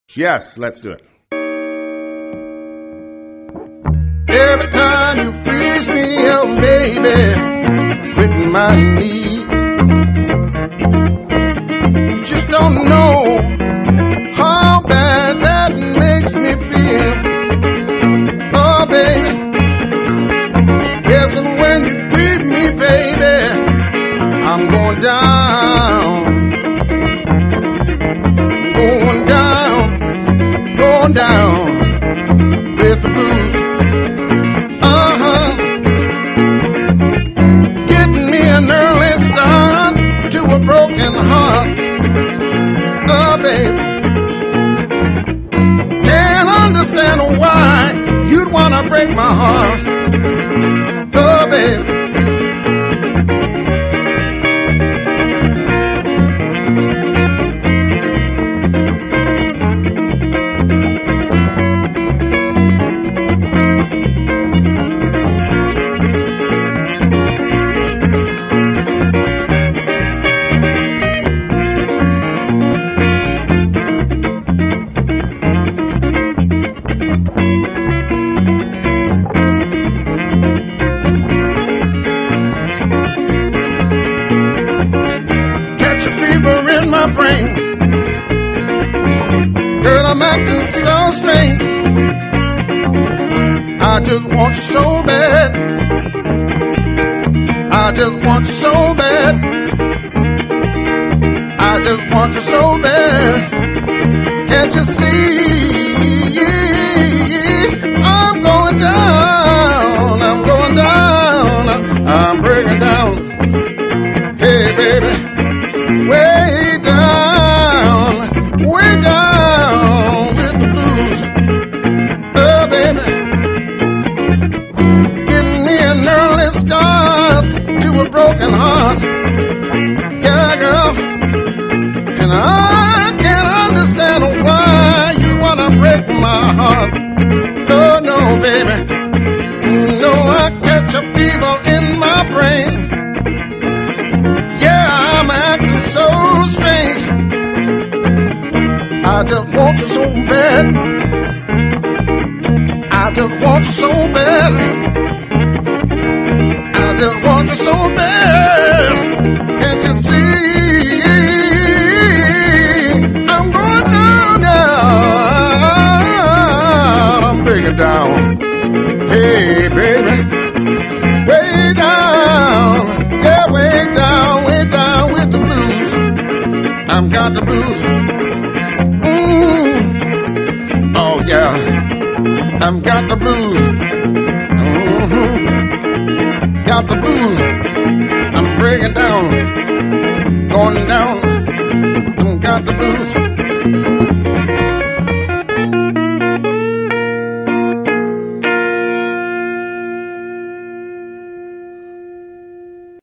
Yes, let's do it. Every time you freeze me up, baby, I'm quitting my knee. You just don't know how bad that makes me feel. Oh, baby. Yes, and when you grieve me, baby, I'm going down. Going down with the blues. Getting me an early start to a broken heart. Oh, baby. Can't understand why you'd wanna break my heart. Oh, baby. Brain. Girl, I'm acting so strange. I just want you so bad. I just want you so bad. I just want you so bad. Can't you see? I'm going down. I'm going down. I'm breaking down. Hey, baby. Way down with the blues. Oh, baby. Getting me an early start to a broken heart. Yeah, girl. And I can't understand why you wanna break my heart. Oh, no, baby. No, I catch a fever in my brain. Yeah, I'm acting so strange. I just want you so bad. I just want you so bad. I just want you so bad. Can't you see? I'm going down, down. I'm breaking down. Hey, baby. Way down. Yeah, way down with the blues. I've got the blues. Oh, yeah. I've got the blues. Got the blues. I'm breaking down. Going down. I've got the blues.